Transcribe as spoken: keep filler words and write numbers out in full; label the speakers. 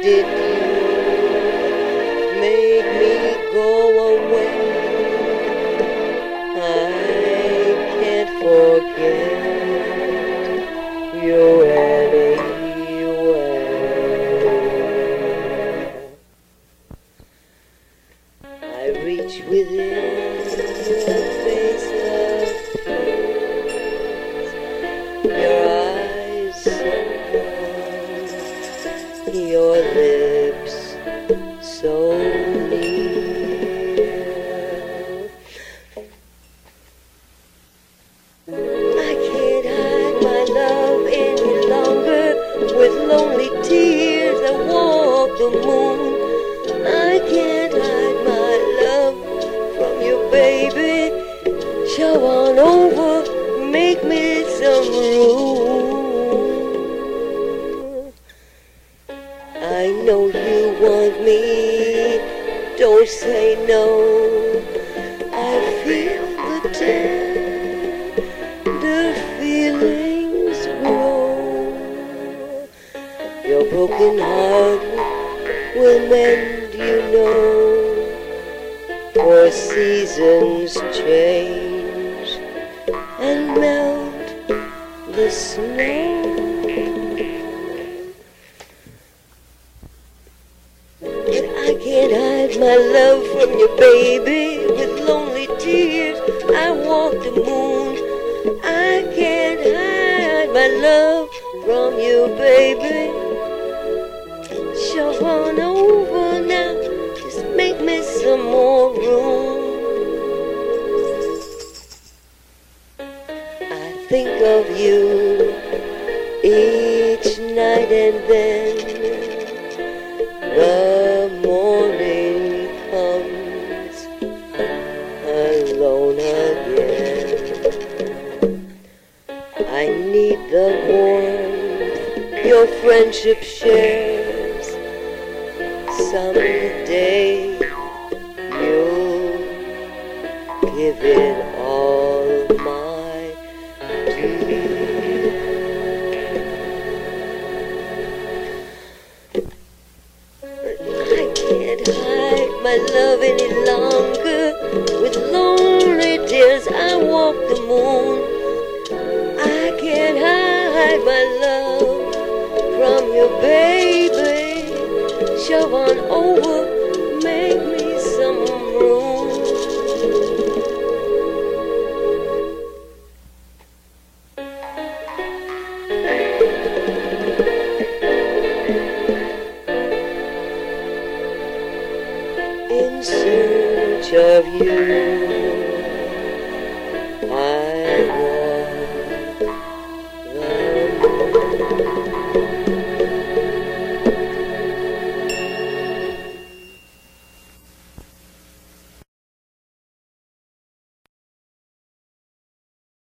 Speaker 1: did you make me go away? I can't forget you anywhere. I reach within your face of peace, your eyes so warm, your lips so near. I can't hide my love any longer. With lonely tears I walk the moon. I can't hide my love from you, baby. Shove on over, make me some room. I know you want me, don't say no. I feel the tender feelings grow. Your broken heart will mend, you know, for seasons change and melt the snow. But I can't hide my love from you, baby. With lonely tears I walk the moon. I can't hide my love from you, baby. Shove on over now, just make me some more room. I think of you each night, and then the morning comes alone again. I need the warmth your friendship shares. Someday you'll give it all, my dear. I can't hide my love any longer. With lonely tears I walk the moon. I can't hide my love from you, baby. Shove on over, make me some room. In search of you,